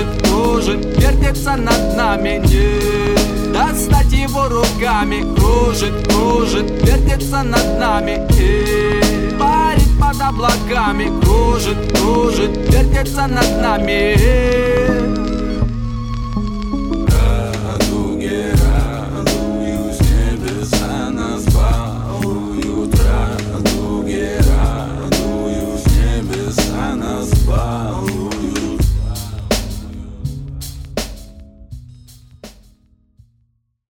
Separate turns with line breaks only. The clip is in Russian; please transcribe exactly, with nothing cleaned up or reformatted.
кружит, кружит, вертится над нами. Не достать его руками. Кружит, кружит, вертится над нами. И парит под облаками. Кружит, кружит, вертится над нами.